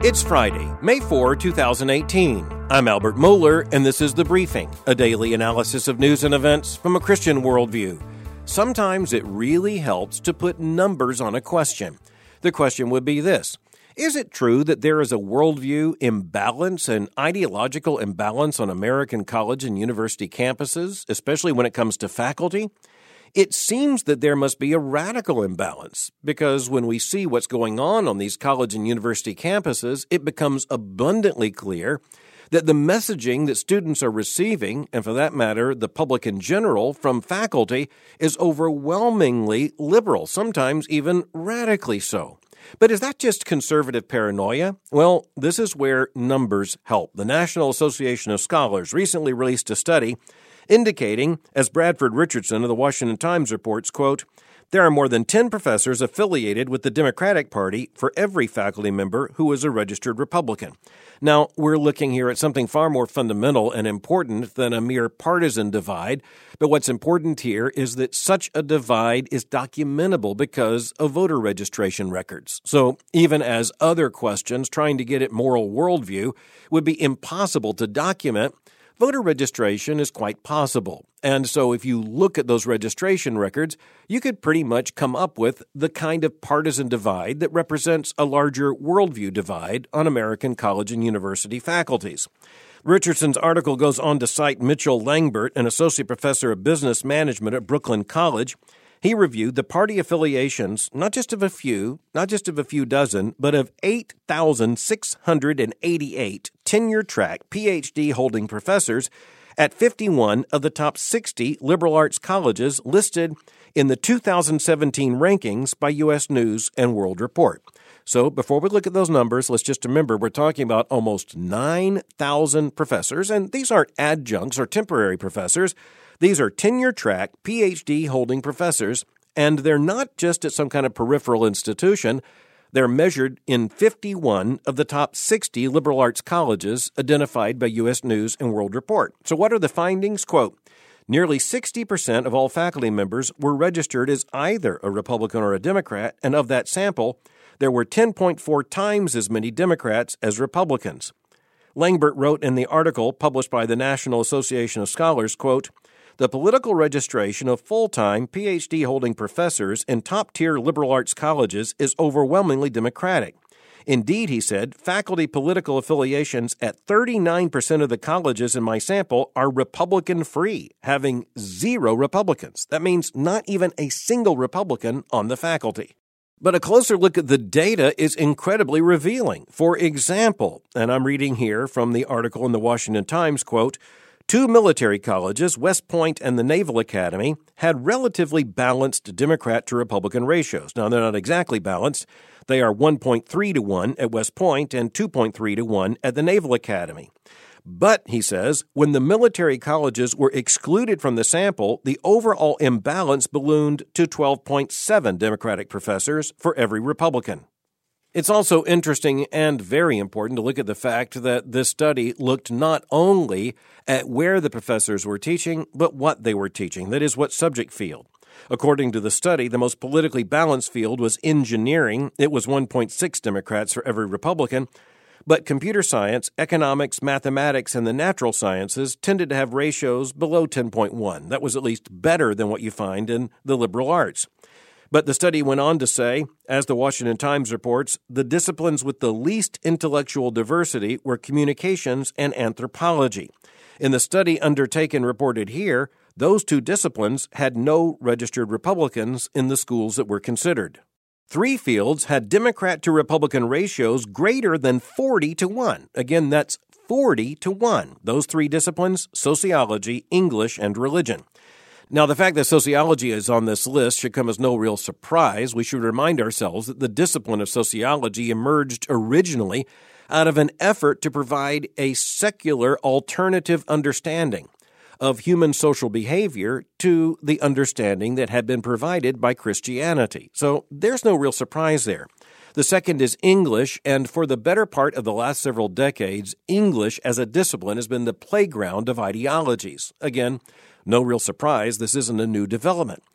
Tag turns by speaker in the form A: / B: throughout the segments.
A: It's Friday, May 4, 2018. I'm Albert Mohler, and this is The Briefing, a daily analysis of news and events from a Christian worldview. Sometimes it really helps to put numbers on a question. The question would be this: is it true that there is a worldview imbalance and ideological imbalance on American college and university campuses, especially when it comes to faculty? It seems that there must be a radical imbalance, because when we see what's going on these college and university campuses, it becomes abundantly clear that the messaging that students are receiving, and for that matter, the public in general, from faculty, is overwhelmingly liberal, sometimes even radically so. But is that just conservative paranoia? Well, this is where numbers help. The National Association of Scholars recently released a study indicating, as Bradford Richardson of the Washington Times reports, quote, there are more than 10 professors affiliated with the Democratic Party for every faculty member who is a registered Republican. Now, we're looking here at something far more fundamental and important than a mere partisan divide, but what's important here is that such a divide is documentable because of voter registration records. So even as other questions trying to get at moral worldview would be impossible to document, voter registration is quite possible. And so if you look at those registration records, you could pretty much come up with the kind of partisan divide that represents a larger worldview divide on American college and university faculties. Richardson's article goes on to cite Mitchell Langbert, an associate professor of business management at Brooklyn College. He reviewed the party affiliations, not just of a few dozen, but of 8,688 tenure-track PhD-holding professors at 51 of the top 60 liberal arts colleges listed in the 2017 rankings by U.S. News and World Report. So before we look at those numbers, let's just remember we're talking about almost 9,000 professors, and these aren't adjuncts or temporary professors. These are tenure-track, PhD-holding professors, and they're not just at some kind of peripheral institution. They're measured in 51 of the top 60 liberal arts colleges identified by U.S. News and World Report. So what are the findings? Quote, nearly 60% of all faculty members were registered as either a Republican or a Democrat, and of that sample, there were 10.4 times as many Democrats as Republicans. Langbert wrote in the article published by the National Association of Scholars, quote, the political registration of full-time PhD-holding professors in top-tier liberal arts colleges is overwhelmingly Democratic. Indeed, he said, faculty political affiliations at 39% of the colleges in my sample are Republican-free, having 0 Republicans. That means not even a single Republican on the faculty. But a closer look at the data is incredibly revealing. For example, and I'm reading here from the article in the Washington Times, quote, 2 military colleges, West Point and the Naval Academy, had relatively balanced Democrat to Republican ratios. Now, they're not exactly balanced. They are 1.3 to 1 at West Point and 2.3 to 1 at the Naval Academy. But, he says, when the military colleges were excluded from the sample, the overall imbalance ballooned to 12.7 Democratic professors for every Republican. It's also interesting and very important to look at the fact that this study looked not only at where the professors were teaching, but what they were teaching, that is, what subject field. According to the study, the most politically balanced field was engineering. It was 1.6 Democrats for every Republican. But computer science, economics, mathematics, and the natural sciences tended to have ratios below 10.1. That was at least better than what you find in the liberal arts. But the study went on to say, as the Washington Times reports, the disciplines with the least intellectual diversity were communications and anthropology. In the study undertaken reported here, those 2 disciplines had no registered Republicans in the schools that were considered. 3 fields had Democrat to Republican ratios greater than 40 to 1. Again, that's 40 to 1. Those 3 disciplines, sociology, English, and religion. Now, the fact that sociology is on this list should come as no real surprise. We should remind ourselves that the discipline of sociology emerged originally out of an effort to provide a secular alternative understanding of human social behavior to the understanding that had been provided by Christianity. So there's no real surprise there. The second is English, and for the better part of the last several decades, English as a discipline has been the playground of ideologies. Again, no real surprise, this isn't a new development.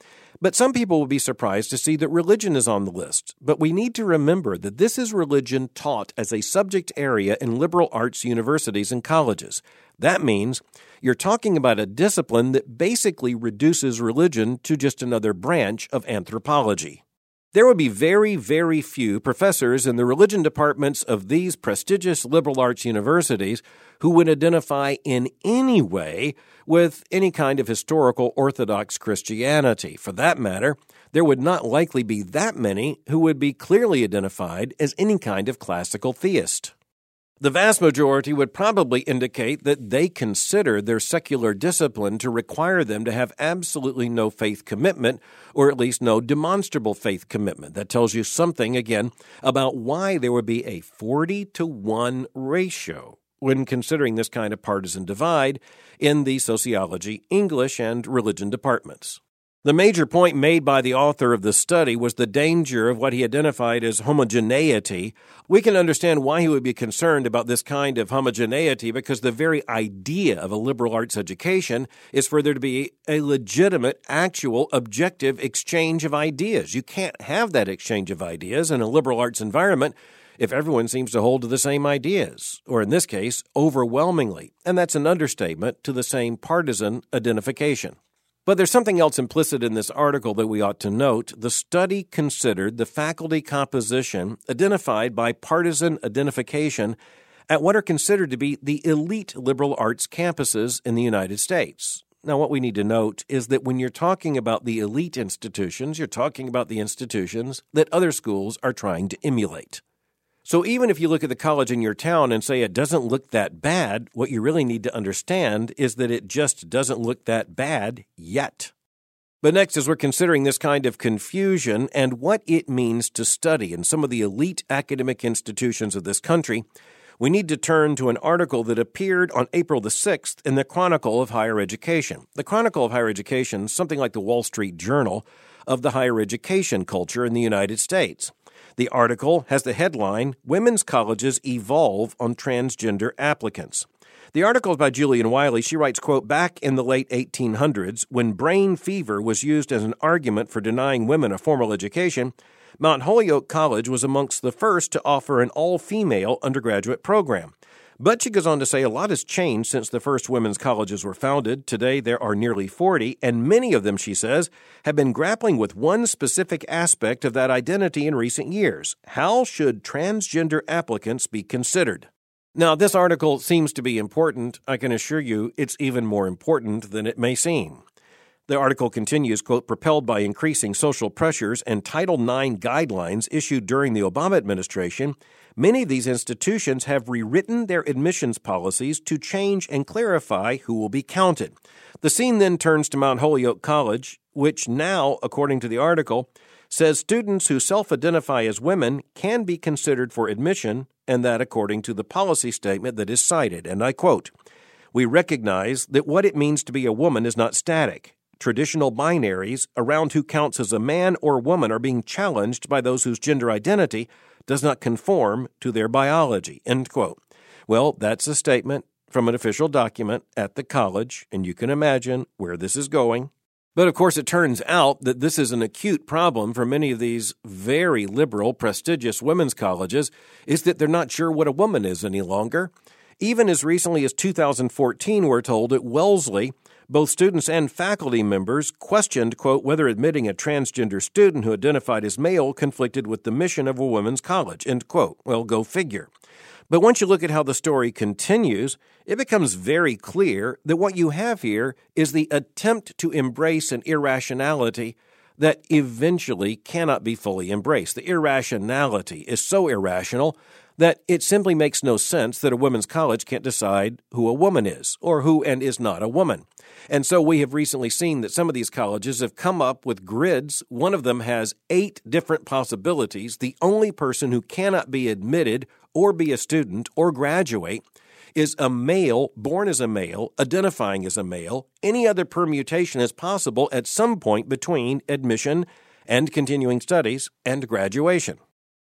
A: But some people will be surprised to see that religion is on the list. But we need to remember that this is religion taught as a subject area in liberal arts universities and colleges. That means you're talking about a discipline that basically reduces religion to just another branch of anthropology. There would be very, very few professors in the religion departments of these prestigious liberal arts universities who would identify in any way with any kind of historical Orthodox Christianity. For that matter, there would not likely be that many who would be clearly identified as any kind of classical theist. The vast majority would probably indicate that they consider their secular discipline to require them to have absolutely no faith commitment, or at least no demonstrable faith commitment. That tells you something, again, about why there would be a 40-to-1 ratio when considering this kind of partisan divide in the sociology, English, and religion departments. The major point made by the author of the study was the danger of what he identified as homogeneity. We can understand why he would be concerned about this kind of homogeneity because the very idea of a liberal arts education is for there to be a legitimate, actual, objective exchange of ideas. You can't have that exchange of ideas in a liberal arts environment if everyone seems to hold to the same ideas, or in this case, overwhelmingly. And that's an understatement to the same partisan identification. But there's something else implicit in this article that we ought to note. The study considered the faculty composition identified by partisan identification at what are considered to be the elite liberal arts campuses in the United States. Now, what we need to note is that when you're talking about the elite institutions, you're talking about the institutions that other schools are trying to emulate. So even if you look at the college in your town and say it doesn't look that bad, what you really need to understand is that it just doesn't look that bad yet. But next, as we're considering this kind of confusion and what it means to study in some of the elite academic institutions of this country, we need to turn to an article that appeared on April the 6th in the Chronicle of Higher Education. The Chronicle of Higher Education is something like the Wall Street Journal of the higher education culture in the United States. The article has the headline, Women's Colleges Evolve on Transgender Applicants. The article is by Julian Wiley. She writes, quote, back in the late 1800s, when brain fever was used as an argument for denying women a formal education, Mount Holyoke College was amongst the first to offer an all-female undergraduate program. But she goes on to say a lot has changed since the first women's colleges were founded. Today, there are nearly 40, and many of them, she says, have been grappling with one specific aspect of that identity in recent years. How should transgender applicants be considered? Now, this article seems to be important. I can assure you it's even more important than it may seem. The article continues, quote, propelled by increasing social pressures and Title IX guidelines issued during the Obama administration, many of these institutions have rewritten their admissions policies to change and clarify who will be counted. The scene then turns to Mount Holyoke College, which now, according to the article, says students who self-identify as women can be considered for admission, and that according to the policy statement that is cited, and I quote, we recognize that what it means to be a woman is not static. Traditional binaries around who counts as a man or woman are being challenged by those whose gender identity does not conform to their biology, end quote. Well, that's a statement from an official document at the college, and you can imagine where this is going. But of course, it turns out that this is an acute problem for many of these very liberal, prestigious women's colleges, is that they're not sure what a woman is any longer. Even as recently as 2014, we're told at Wellesley, both students and faculty members questioned, quote, whether admitting a transgender student who identified as male conflicted with the mission of a women's college, end quote. Well, go figure. But once you look at how the story continues, it becomes very clear that what you have here is the attempt to embrace an irrationality that eventually cannot be fully embraced. The irrationality is so irrational that it simply makes no sense that a women's college can't decide who a woman is or who and is not a woman. And so we have recently seen that some of these colleges have come up with grids. One of them has 8 different possibilities. The only person who cannot be admitted or be a student or graduate is a male, born as a male, identifying as a male. Any other permutation is possible at some point between admission and continuing studies and graduation.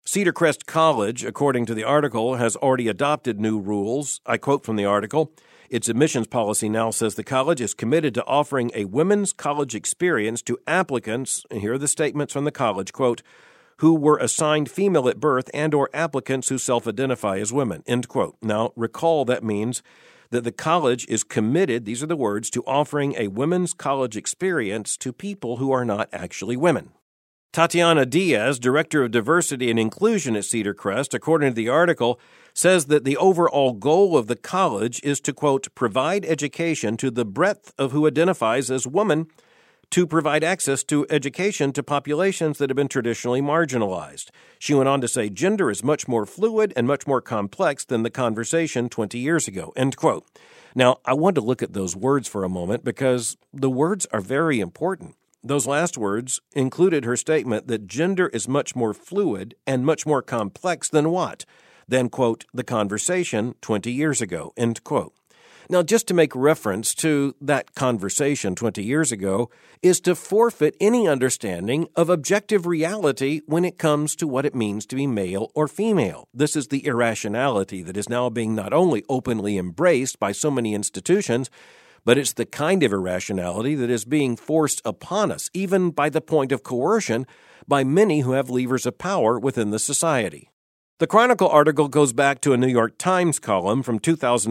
A: Cedar Crest College, according to the article, has already adopted new rules. I quote from the article, its admissions policy now says the college is committed to offering a women's college experience to applicants, and here are the statements from the college, quote, who were assigned female at birth and or applicants who self-identify as women, end quote. Now, recall that means that the college is committed, these are the words, to offering a women's college experience to people who are not actually women. Tatiana Diaz, Director of Diversity and Inclusion at Cedar Crest, according to the article, says that the overall goal of the college is to, quote, provide education to the breadth of who identifies as woman, to provide access to education to populations that have been traditionally marginalized. She went on to say gender is much more fluid and much more complex than the conversation 20 years ago, end quote. Now, I want to look at those words for a moment because the words are very important. Those last words included her statement that gender is much more fluid and much more complex than what? Than, quote, the conversation 20 years ago, end quote. Now, just to make reference to that conversation 20 years ago is to forfeit any understanding of objective reality when it comes to what it means to be male or female. This is the irrationality that is now being not only openly embraced by so many institutions, but it's the kind of irrationality that is being forced upon us, even by the point of coercion, by many who have levers of power within the society. The Chronicle article goes back to a New York Times column from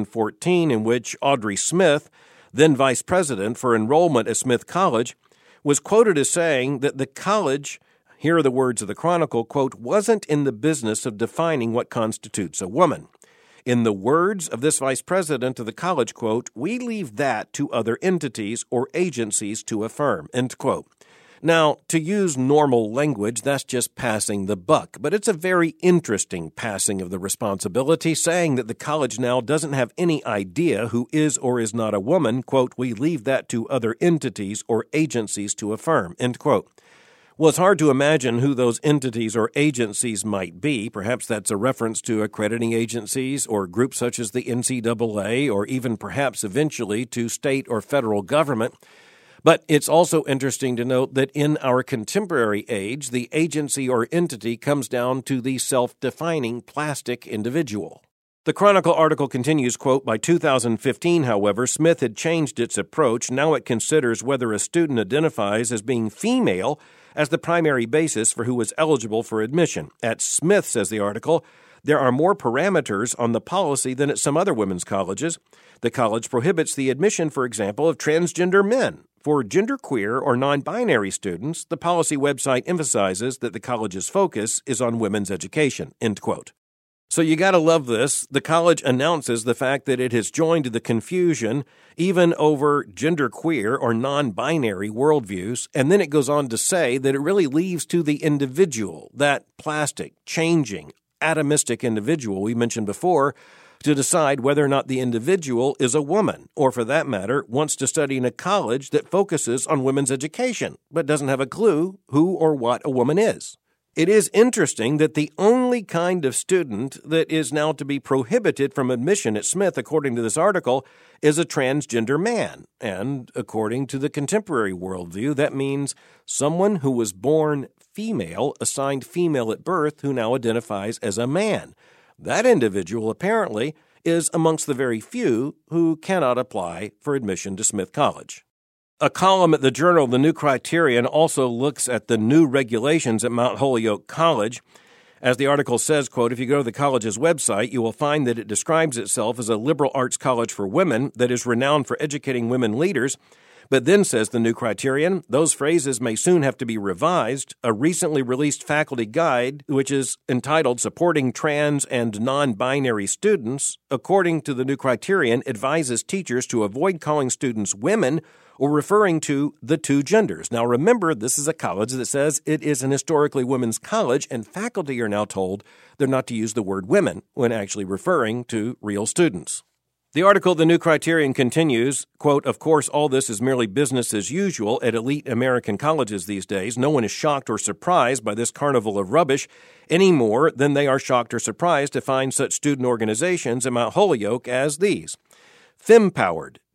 A: 2014 in which Audrey Smith, then vice president for enrollment at Smith College, was quoted as saying that the college, here are the words of the Chronicle, quote, wasn't in the business of defining what constitutes a woman. In the words of this vice president of the college, quote, we leave that to other entities or agencies to affirm, end quote. Now, to use normal language, that's just passing the buck, but it's a very interesting passing of the responsibility, saying that the college now doesn't have any idea who is or is not a woman, quote, we leave that to other entities or agencies to affirm, end quote. Well, it's hard to imagine who those entities or agencies might be. Perhaps that's a reference to accrediting agencies or groups such as the NCAA or even perhaps eventually to state or federal government. But it's also interesting to note that in our contemporary age, the agency or entity comes down to the self-defining plastic individual. The Chronicle article continues, quote, by 2015, however, Smith had changed its approach. Now it considers whether a student identifies as being female as the primary basis for who is eligible for admission. At Smith, says the article, there are more parameters on the policy than at some other women's colleges. The college prohibits the admission, for example, of transgender men. For genderqueer or non-binary students, the policy website emphasizes that the college's focus is on women's education, end quote. So you got to love this. The college announces the fact that it has joined the confusion even over genderqueer or non-binary worldviews, and then it goes on to say that it really leaves to the individual, that plastic, changing, atomistic individual we mentioned before, to decide whether or not the individual is a woman, or for that matter, wants to study in a college that focuses on women's education, but doesn't have a clue who or what a woman is. It is interesting that the only kind of student that is now to be prohibited from admission at Smith, according to this article, is a transgender man. And according to the contemporary worldview, that means someone who was born female, assigned female at birth, who now identifies as a man. That individual, apparently, is amongst the very few who cannot apply for admission to Smith College. A column at the journal The New Criterion also looks at the new regulations at Mount Holyoke College. As the article says, quote, if you go to the college's website, you will find that it describes itself as a liberal arts college for women that is renowned for educating women leaders. But then, says the New Criterion, those phrases may soon have to be revised. A recently released faculty guide, which is entitled Supporting Trans and Non-Binary Students, according to the New Criterion, advises teachers to avoid calling students women or referring to the two genders. Now remember, this is a college that says it is an historically women's college, and faculty are now told they're not to use the word women when actually referring to real students. The article, The New Criterion, continues, quote, of course, all this is merely business as usual at elite American colleges these days. No one is shocked or surprised by this carnival of rubbish any more than they are shocked or surprised to find such student organizations at Mount Holyoke as these. Fempowered,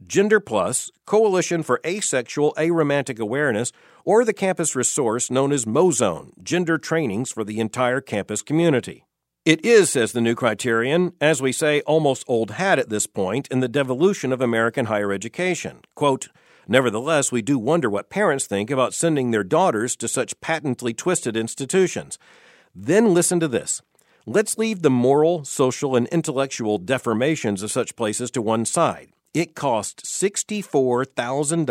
A: Gender Plus, Coalition for Asexual Aromantic Awareness, or the campus resource known as MoZone, Gender Trainings for the Entire Campus Community. It is, says the new criterion, as we say, almost old hat at this point in the devolution of American higher education. Quote, nevertheless, we do wonder what parents think about sending their daughters to such patently twisted institutions. Then listen to this. Let's leave the moral, social, and intellectual deformations of such places to one side. It costs $64,000,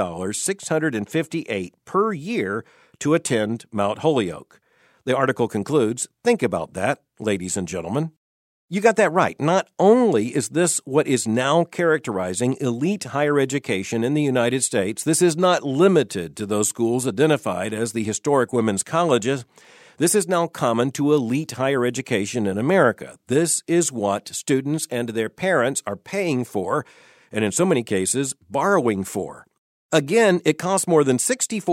A: $658 per year to attend Mount Holyoke. The article concludes, think about that, ladies and gentlemen. You got that right. Not only is this what is now characterizing elite higher education in the United States, this is not limited to those schools identified as the historic women's colleges. This is now common to elite higher education in America. This is what students and their parents are paying for, and in so many cases, borrowing for. Again, it costs more than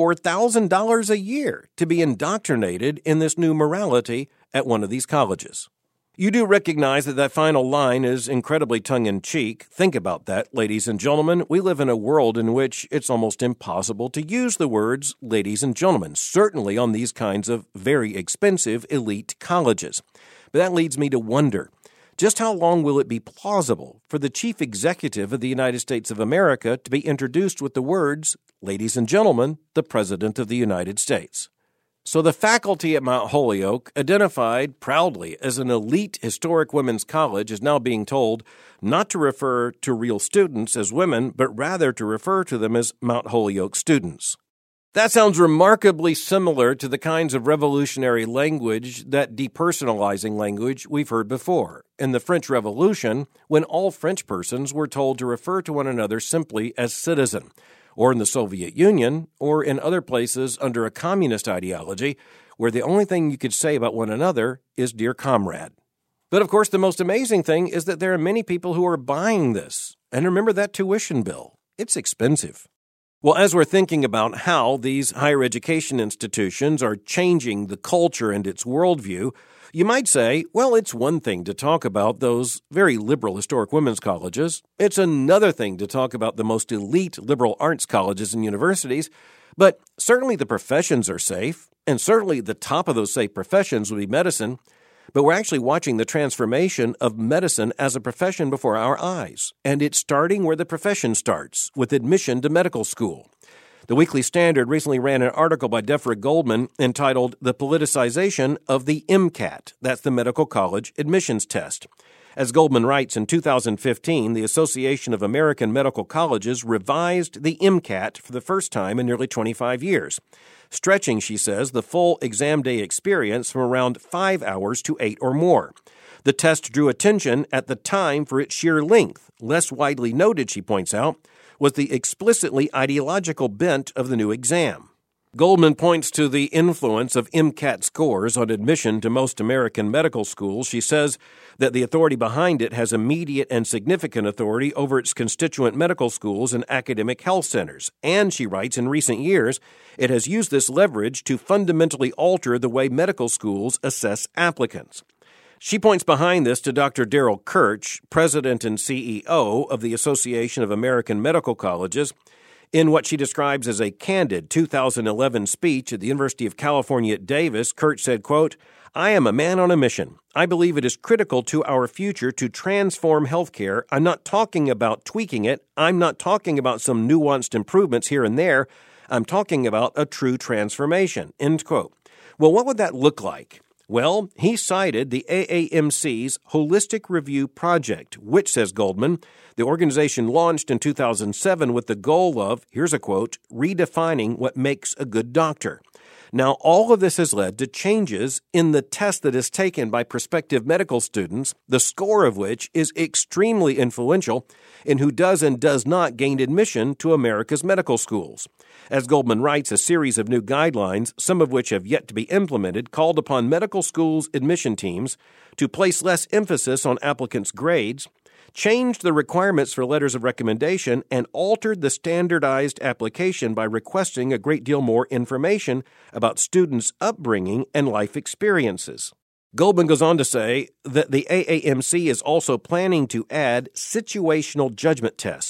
A: $64,000 a year to be indoctrinated in this new morality at one of these colleges. You do recognize that final line is incredibly tongue-in-cheek. Think about that, ladies and gentlemen. We live in a world in which it's almost impossible to use the words ladies and gentlemen, certainly on these kinds of very expensive elite colleges. But that leads me to wonder, just how long will it be plausible for the chief executive of the United States of America to be introduced with the words, ladies and gentlemen, the President of the United States? So the faculty at Mount Holyoke, identified proudly as an elite historic women's college, is now being told not to refer to real students as women, but rather to refer to them as Mount Holyoke students. That sounds remarkably similar to the kinds of revolutionary language, that depersonalizing language we've heard before. In the French Revolution, when all French persons were told to refer to one another simply as citizen, or in the Soviet Union, or in other places under a communist ideology, where the only thing you could say about one another is dear comrade. But of course, the most amazing thing is that there are many people who are buying this. And remember that tuition bill. It's expensive. Well, as we're thinking about how these higher education institutions are changing the culture and its worldview, you might say, well, it's one thing to talk about those very liberal historic women's colleges. It's another thing to talk about the most elite liberal arts colleges and universities. But certainly the professions are safe, and certainly the top of those safe professions would be medicine. But we're actually watching the transformation of medicine as a profession before our eyes. And it's starting where the profession starts, with admission to medical school. The Weekly Standard recently ran an article by Defra Goldman entitled The Politicization of the MCAT. That's the Medical College Admissions Test. As Goldman writes, in 2015, the Association of American Medical Colleges revised the MCAT for the first time in nearly 25 years. Stretching, she says, the full exam day experience from around 5 hours to 8 or more. The test drew attention at the time for its sheer length. Less widely noted, she points out, was the explicitly ideological bent of the new exam. Goldman points to the influence of MCAT scores on admission to most American medical schools. She says that the authority behind it has immediate and significant authority over its constituent medical schools and academic health centers. And, she writes, in recent years, it has used this leverage to fundamentally alter the way medical schools assess applicants. She points behind this to Dr. Daryl Kirch, president and CEO of the Association of American Medical Colleges. In what she describes as a candid 2011 speech at the University of California at Davis, Kirch said, quote, I am a man on a mission. I believe it is critical to our future to transform healthcare. I'm not talking about tweaking it. I'm not talking about some nuanced improvements here and there. I'm talking about a true transformation, end quote. Well, what would that look like? Well, he cited the AAMC's Holistic Review Project, which, says Goldman, the organization launched in 2007 with the goal of, here's a quote, redefining what makes a good doctor. Now, all of this has led to changes in the test that is taken by prospective medical students, the score of which is extremely influential in who does and does not gain admission to America's medical schools. As Goldman writes, a series of new guidelines, some of which have yet to be implemented, called upon medical schools' admission teams to place less emphasis on applicants' grades, changed the requirements for letters of recommendation, and altered the standardized application by requesting a great deal more information about students' upbringing and life experiences. Goldman goes on to say that the AAMC is also planning to add situational judgment tests,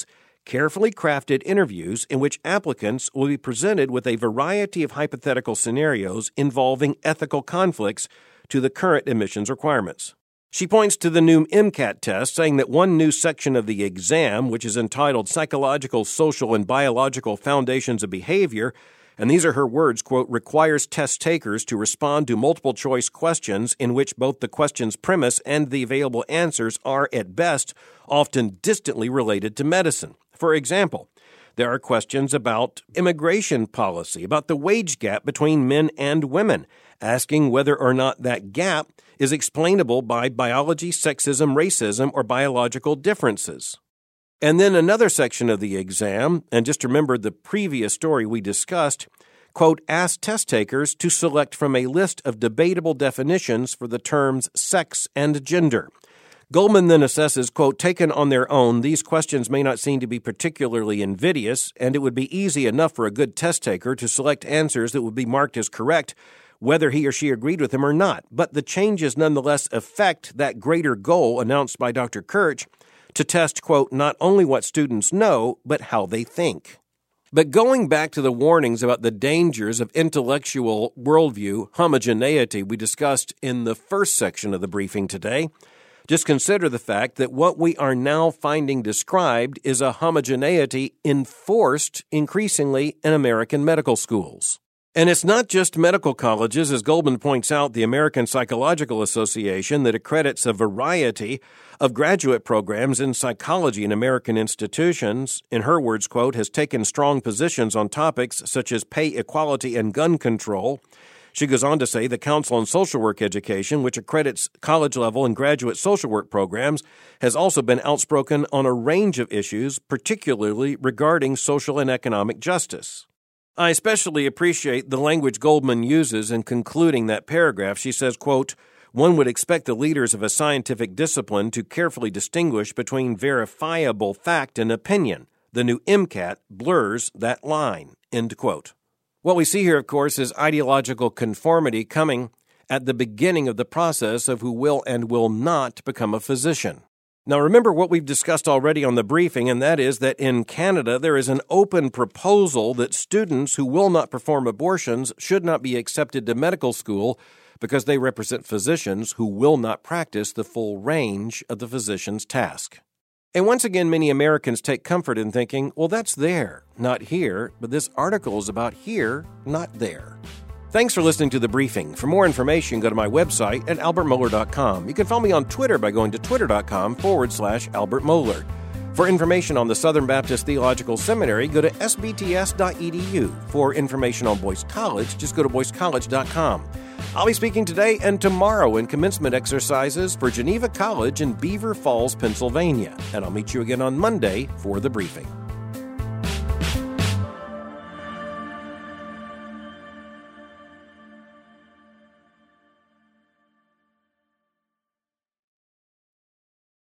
A: carefully crafted interviews in which applicants will be presented with a variety of hypothetical scenarios involving ethical conflicts to the current admissions requirements. She points to the new MCAT test, saying that one new section of the exam, which is entitled Psychological, Social, and Biological Foundations of Behavior, and these are her words, quote, requires test takers to respond to multiple-choice questions in which both the question's premise and the available answers are, at best, often distantly related to medicine. For example, there are questions about immigration policy, about the wage gap between men and women, asking whether or not that gap is explainable by biology, sexism, racism, or biological differences. And then another section of the exam, and just remember the previous story we discussed, quote, ask test takers to select from a list of debatable definitions for the terms sex and gender. Goldman then assesses, quote, taken on their own, these questions may not seem to be particularly invidious, and it would be easy enough for a good test taker to select answers that would be marked as correct, whether he or she agreed with them or not. But the changes nonetheless affect that greater goal announced by Dr. Kirch to test, quote, not only what students know, but how they think. But going back to the warnings about the dangers of intellectual worldview homogeneity we discussed in the first section of the briefing today, just consider the fact that what we are now finding described is a homogeneity enforced increasingly in American medical schools. And it's not just medical colleges, as Goldman points out, the American Psychological Association that accredits a variety of graduate programs in psychology in American institutions, in her words, quote, has taken strong positions on topics such as pay equality and gun control. She goes on to say the Council on Social Work Education, which accredits college-level and graduate social work programs, has also been outspoken on a range of issues, particularly regarding social and economic justice. I especially appreciate the language Goldman uses in concluding that paragraph. She says, quote, one would expect the leaders of a scientific discipline to carefully distinguish between verifiable fact and opinion. The new MCAT blurs that line, end quote. What we see here, of course, is ideological conformity coming at the beginning of the process of who will and will not become a physician. Now, remember what we've discussed already on the briefing, and that is that in Canada there is an open proposal that students who will not perform abortions should not be accepted to medical school because they represent physicians who will not practice the full range of the physician's task. And once again, many Americans take comfort in thinking, well, that's there, not here, but this article is about here, not there. Thanks for listening to The Briefing. For more information, go to my website at albertmohler.com. You can follow me on Twitter by going to twitter.com/Albert Mohler. For information on the Southern Baptist Theological Seminary, go to sbts.edu. For information on Boyce College, just go to boycecollege.com. I'll be speaking today and tomorrow in commencement exercises for Geneva College in Beaver Falls, Pennsylvania. And I'll meet you again on Monday for The Briefing.